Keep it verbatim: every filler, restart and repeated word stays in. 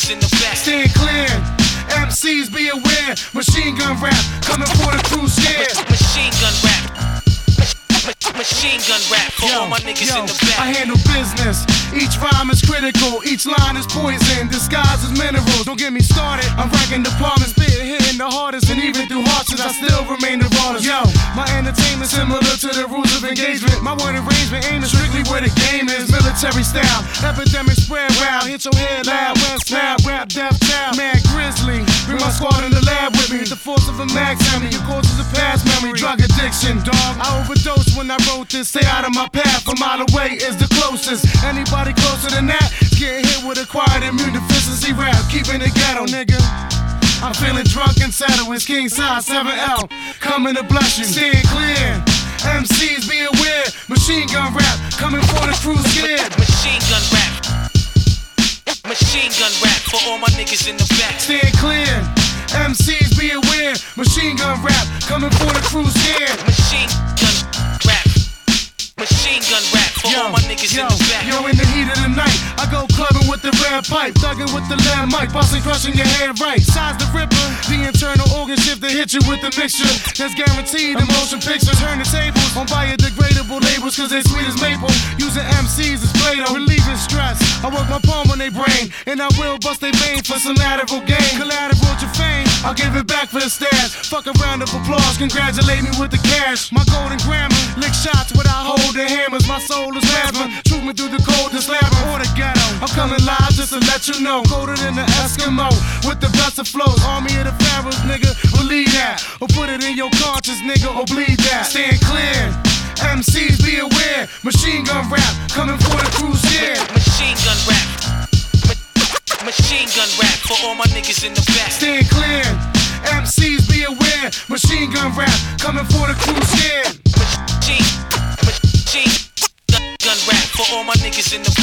niggas in the back. Stand clear, M Cs be aware. Machine gun rap, coming for the crew scared. Machine gun rap. Machine gun rap for yo, all my niggas yo, in the back. I handle business. Each rhyme is critical, each line is poison, disguised as minerals. Don't get me started. I'm ranking departments, spitting, hitting the hardest, and even through hardships, I still remain the rawest. Yo, my entertainment similar to the rules of engagement. My word arrangement aiming strictly where the game is. Military style, epidemic spread round. Hit your head loud, west loud, rap, death child. Mad grizzly, bring my squad in the lab with me. The force of a mag tell me your course is a past memory. Drug addiction, dog. I overdosed when I wrote this. Stay out of my path, a mile away is the closest. Anybody closer than that, getting hit with acquired immune deficiency rap. Keeping it ghetto, nigga. I'm feeling drunk and settled. It's King Size seven L, coming to bless you. Stand clear, M Cs be aware. Machine gun rap, coming for the crew scared. Machine gun rap. Machine gun rap for all my niggas in the back. Stand clear, M Cs be aware. Machine gun rap, coming for the crew scared. Machine gun rap. Machine gun rap for yo, all my niggas yo, in the back. Yo, in the heat of the night, I go clubbing with the red pipe, thugging with the lead mic, busting, crushing your head right. Size the ripper, the internal organ shift to hit you with the mixture that's guaranteed in motion picture. Turn the tables on biodegradable labels, cause they sweet as maple. Using M Cs as Play-Doh, relieving stress. I work my palm on their brain, and I will bust their veins for some lateral gain. Collateral to fame, I'll give it back for the stash. Fuck a round of applause, congratulate me with the cash. My golden grammar, lick shots without holding hammers. My soul is plasma, shoot me through the coldest lava or the ghetto. I'm coming live just to let you know, colder than the Eskimo, with the best of flows. Army of the pharaohs, nigga, believe that, or put it in your conscience, nigga, or bleed that. Stand clear, M Cs be aware. Machine gun rap, coming for the crew scared. Machine gun rap. Machine gun rap for all my niggas in the back. Stand clear, M Cs be aware. Machine gun rap, coming for the crew scared. Machine, machine gun rap for all my niggas in the